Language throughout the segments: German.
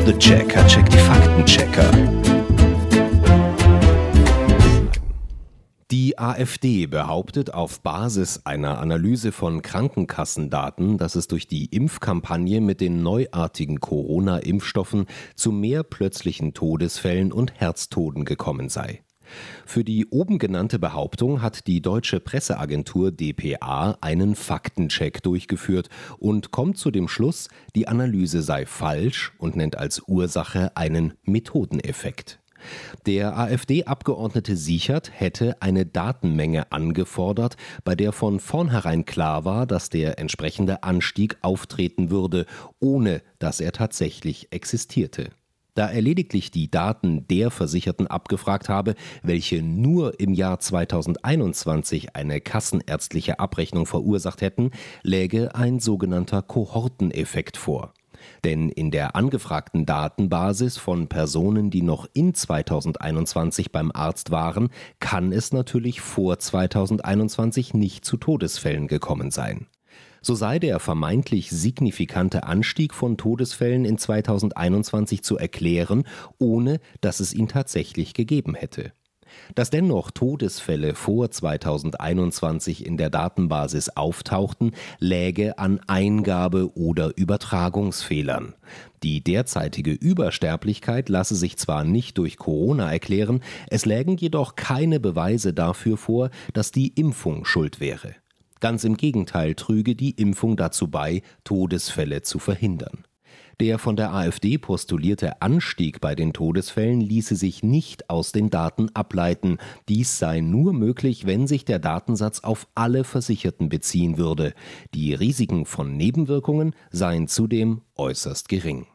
Checker checkt die Faktenchecker. Die AfD behauptet auf Basis einer Analyse von Krankenkassendaten, dass es durch die Impfkampagne mit den neuartigen Corona-Impfstoffen zu mehr plötzlichen Todesfällen und Herztoden gekommen sei. Für die oben genannte Behauptung hat die deutsche Presseagentur dpa einen Faktencheck durchgeführt und kommt zu dem Schluss, die Analyse sei falsch und nennt als Ursache einen Methodeneffekt. Der AfD-Abgeordnete Sichert hätte eine Datenmenge angefordert, bei der von vornherein klar war, dass der entsprechende Anstieg auftreten würde, ohne dass er tatsächlich existierte. Da er lediglich die Daten der Versicherten abgefragt habe, welche nur im Jahr 2021 eine kassenärztliche Abrechnung verursacht hätten, läge ein sogenannter Kohorteneffekt vor. Denn in der angefragten Datenbasis von Personen, die noch in 2021 beim Arzt waren, kann es natürlich vor 2021 nicht zu Todesfällen gekommen sein. So sei der vermeintlich signifikante Anstieg von Todesfällen in 2021 zu erklären, ohne dass es ihn tatsächlich gegeben hätte. Dass dennoch Todesfälle vor 2021 in der Datenbasis auftauchten, läge an Eingabe- oder Übertragungsfehlern. Die derzeitige Übersterblichkeit lasse sich zwar nicht durch Corona erklären, es lägen jedoch keine Beweise dafür vor, dass die Impfung schuld wäre. Ganz im Gegenteil trüge die Impfung dazu bei, Todesfälle zu verhindern. Der von der AfD postulierte Anstieg bei den Todesfällen ließe sich nicht aus den Daten ableiten. Dies sei nur möglich, wenn sich der Datensatz auf alle Versicherten beziehen würde. Die Risiken von Nebenwirkungen seien zudem äußerst gering.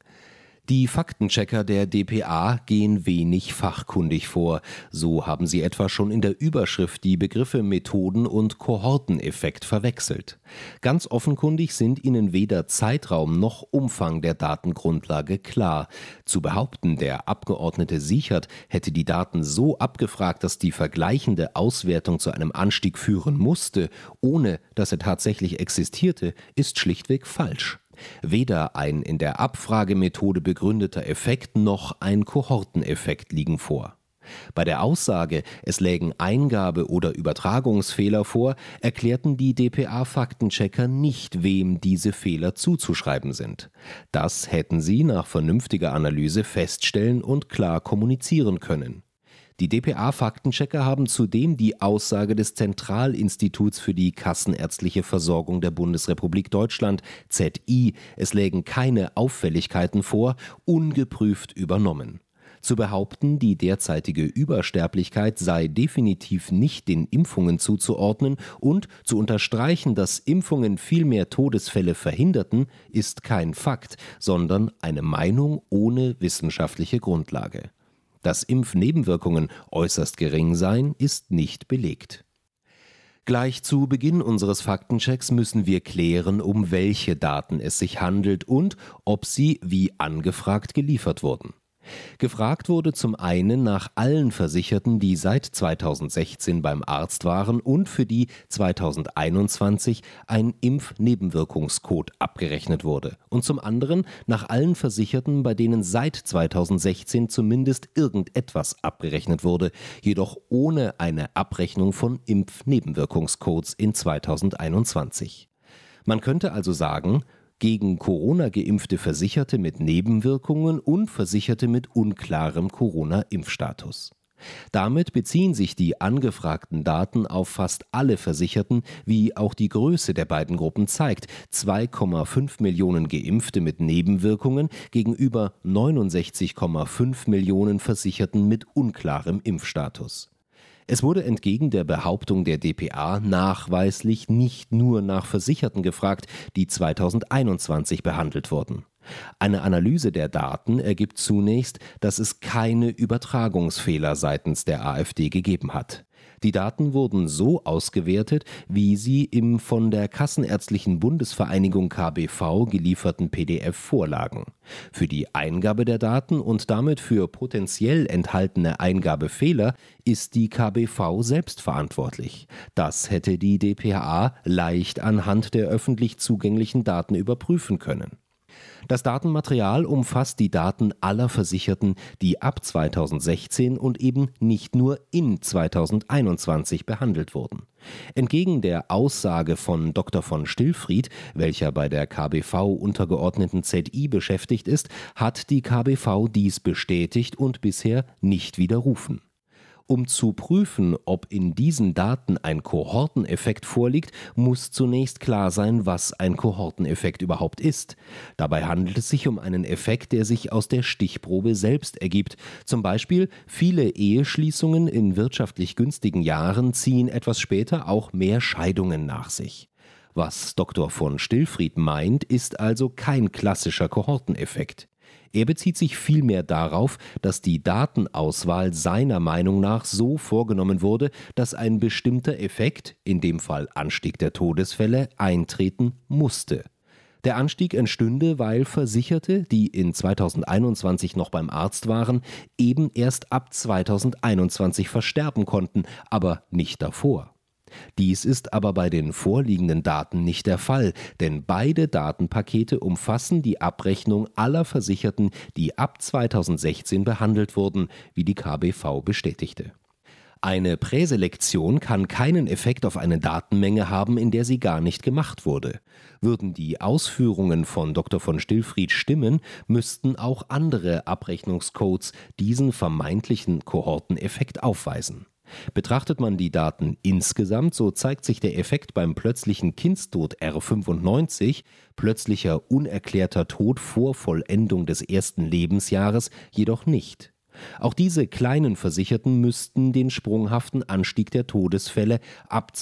Die Faktenchecker der dpa gehen wenig fachkundig vor. So haben sie etwa schon in der Überschrift die Begriffe Methoden- und Kohorteneffekt verwechselt. Ganz offenkundig sind ihnen weder Zeitraum noch Umfang der Datengrundlage klar. Zu behaupten, der Abgeordnete Sichert hätte die Daten so abgefragt, dass die vergleichende Auswertung zu einem Anstieg führen musste, ohne dass er tatsächlich existierte, ist schlichtweg falsch. Weder ein in der Abfragemethode begründeter Effekt noch ein Kohorteneffekt liegen vor. Bei der Aussage, es lägen Eingabe- oder Übertragungsfehler vor, erklärten die dpa-Faktenchecker nicht, wem diese Fehler zuzuschreiben sind. Das hätten sie nach vernünftiger Analyse feststellen und klar kommunizieren können. Die dpa-Faktenchecker haben zudem die Aussage des Zentralinstituts für die kassenärztliche Versorgung der Bundesrepublik Deutschland, ZI, es lägen keine Auffälligkeiten vor, ungeprüft übernommen. Zu behaupten, die derzeitige Übersterblichkeit sei definitiv nicht den Impfungen zuzuordnen und zu unterstreichen, dass Impfungen viel mehr Todesfälle verhinderten, ist kein Fakt, sondern eine Meinung ohne wissenschaftliche Grundlage. Dass Impfnebenwirkungen äußerst gering seien, ist nicht belegt. Gleich zu Beginn unseres Faktenchecks müssen wir klären, um welche Daten es sich handelt und ob sie wie angefragt geliefert wurden. Gefragt wurde zum einen nach allen Versicherten, die seit 2016 beim Arzt waren und für die 2021 ein Impfnebenwirkungscode abgerechnet wurde. Und zum anderen nach allen Versicherten, bei denen seit 2016 zumindest irgendetwas abgerechnet wurde, jedoch ohne eine Abrechnung von Impfnebenwirkungscodes in 2021. Man könnte also sagen, gegen Corona geimpfte Versicherte mit Nebenwirkungen und Versicherte mit unklarem Corona-Impfstatus. Damit beziehen sich die angefragten Daten auf fast alle Versicherten, wie auch die Größe der beiden Gruppen zeigt: 2,5 Millionen Geimpfte mit Nebenwirkungen gegenüber 69,5 Millionen Versicherten mit unklarem Impfstatus. Es wurde entgegen der Behauptung der dpa nachweislich nicht nur nach Versicherten gefragt, die 2021 behandelt wurden. Eine Analyse der Daten ergibt zunächst, dass es keine Übertragungsfehler seitens der AfD gegeben hat. Die Daten wurden so ausgewertet, wie sie im von der Kassenärztlichen Bundesvereinigung KBV gelieferten PDF vorlagen. Für die Eingabe der Daten und damit für potenziell enthaltene Eingabefehler ist die KBV selbst verantwortlich. Das hätte die dpa leicht anhand der öffentlich zugänglichen Daten überprüfen können. Das Datenmaterial umfasst die Daten aller Versicherten, die ab 2016 und eben nicht nur in 2021 behandelt wurden. Entgegen der Aussage von Dr. von Stillfried, welcher bei der KBV untergeordneten ZI beschäftigt ist, hat die KBV dies bestätigt und bisher nicht widerrufen. Um zu prüfen, ob in diesen Daten ein Kohorteneffekt vorliegt, muss zunächst klar sein, was ein Kohorteneffekt überhaupt ist. Dabei handelt es sich um einen Effekt, der sich aus der Stichprobe selbst ergibt. Zum Beispiel, viele Eheschließungen in wirtschaftlich günstigen Jahren ziehen etwas später auch mehr Scheidungen nach sich. Was Dr. von Stillfried meint, ist also kein klassischer Kohorteneffekt. Er bezieht sich vielmehr darauf, dass die Datenauswahl seiner Meinung nach so vorgenommen wurde, dass ein bestimmter Effekt, in dem Fall Anstieg der Todesfälle, eintreten musste. Der Anstieg entstünde, weil Versicherte, die in 2021 noch beim Arzt waren, eben erst ab 2021 versterben konnten, aber nicht davor. Dies ist aber bei den vorliegenden Daten nicht der Fall, denn beide Datenpakete umfassen die Abrechnung aller Versicherten, die ab 2016 behandelt wurden, wie die KBV bestätigte. Eine Präselektion kann keinen Effekt auf eine Datenmenge haben, in der sie gar nicht gemacht wurde. Würden die Ausführungen von Dr. von Stillfried stimmen, müssten auch andere Abrechnungscodes diesen vermeintlichen Kohorteneffekt aufweisen. Betrachtet man die Daten insgesamt, so zeigt sich der Effekt beim plötzlichen Kindstod R95, plötzlicher unerklärter Tod vor Vollendung des ersten Lebensjahres, jedoch nicht. Auch diese kleinen Versicherten müssten den sprunghaften Anstieg der Todesfälle ab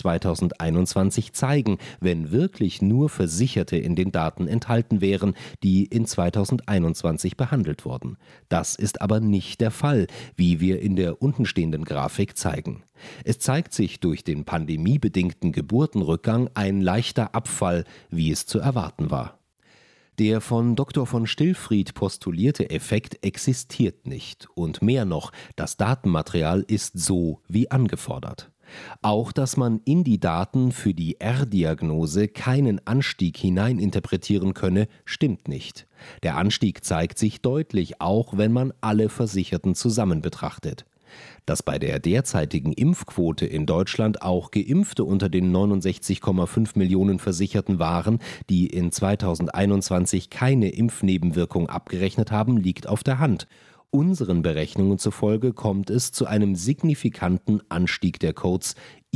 2021 zeigen, wenn wirklich nur Versicherte in den Daten enthalten wären, die in 2021 behandelt wurden. Das ist aber nicht der Fall, wie wir in der untenstehenden Grafik zeigen. Es zeigt sich durch den pandemiebedingten Geburtenrückgang ein leichter Abfall, wie es zu erwarten war. Der von Dr. von Stillfried postulierte Effekt existiert nicht und mehr noch, das Datenmaterial ist so wie angefordert. Auch, dass man in die Daten für die R-Diagnose keinen Anstieg hineininterpretieren könne, stimmt nicht. Der Anstieg zeigt sich deutlich, auch wenn man alle Versicherten zusammen betrachtet. Dass bei der derzeitigen Impfquote in Deutschland auch Geimpfte unter den 69,5 Millionen Versicherten waren, die in 2021 keine Impfnebenwirkung abgerechnet haben, liegt auf der Hand. Unseren Berechnungen zufolge kommt es zu einem signifikanten Anstieg der Codes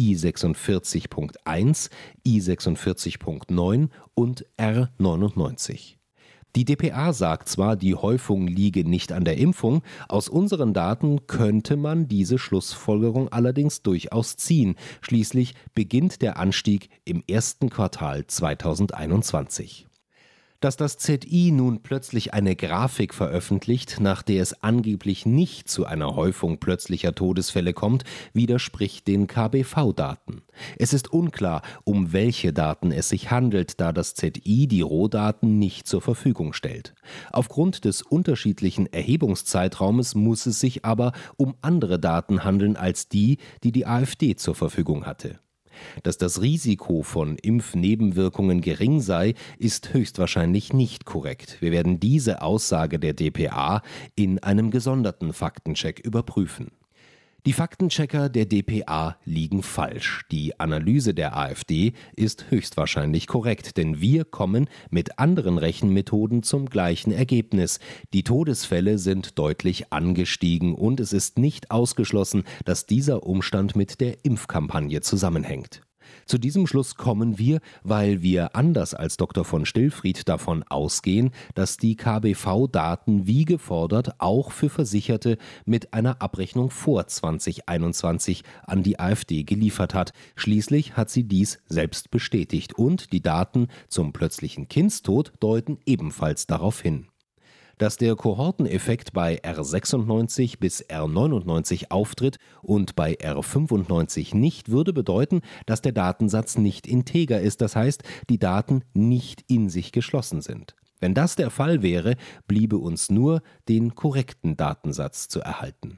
I46.1, I46.9 und R99. Die dpa sagt zwar, die Häufung liege nicht an der Impfung, aus unseren Daten könnte man diese Schlussfolgerung allerdings durchaus ziehen. Schließlich beginnt der Anstieg im ersten Quartal 2021. Dass das ZI nun plötzlich eine Grafik veröffentlicht, nach der es angeblich nicht zu einer Häufung plötzlicher Todesfälle kommt, widerspricht den KBV-Daten. Es ist unklar, um welche Daten es sich handelt, da das ZI die Rohdaten nicht zur Verfügung stellt. Aufgrund des unterschiedlichen Erhebungszeitraumes muss es sich aber um andere Daten handeln als die, die die AfD zur Verfügung hatte. Dass das Risiko von Impfnebenwirkungen gering sei, ist höchstwahrscheinlich nicht korrekt. Wir werden diese Aussage der dpa in einem gesonderten Faktencheck überprüfen. Die Faktenchecker der dpa liegen falsch. Die Analyse der AfD ist höchstwahrscheinlich korrekt, denn wir kommen mit anderen Rechenmethoden zum gleichen Ergebnis. Die Todesfälle sind deutlich angestiegen und es ist nicht ausgeschlossen, dass dieser Umstand mit der Impfkampagne zusammenhängt. Zu diesem Schluss kommen wir, weil wir anders als Dr. von Stillfried davon ausgehen, dass die KBV-Daten wie gefordert auch für Versicherte mit einer Abrechnung vor 2021 an die AfD geliefert hat. Schließlich hat sie dies selbst bestätigt und die Daten zum plötzlichen Kindstod deuten ebenfalls darauf hin. Dass der Kohorteneffekt bei R96 bis R99 auftritt und bei R95 nicht, würde bedeuten, dass der Datensatz nicht integer ist, das heißt, die Daten nicht in sich geschlossen sind. Wenn das der Fall wäre, bliebe uns nur den korrekten Datensatz zu erhalten.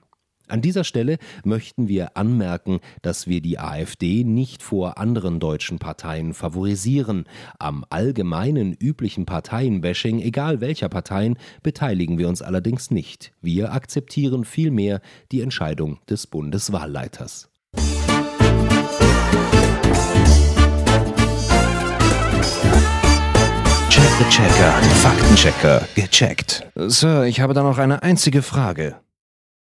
An dieser Stelle möchten wir anmerken, dass wir die AfD nicht vor anderen deutschen Parteien favorisieren. Am allgemeinen üblichen Parteienbashing, egal welcher Parteien, beteiligen wir uns allerdings nicht. Wir akzeptieren vielmehr die Entscheidung des Bundeswahlleiters. Check the Checker, Faktenchecker, gecheckt. Sir, ich habe da noch eine einzige Frage.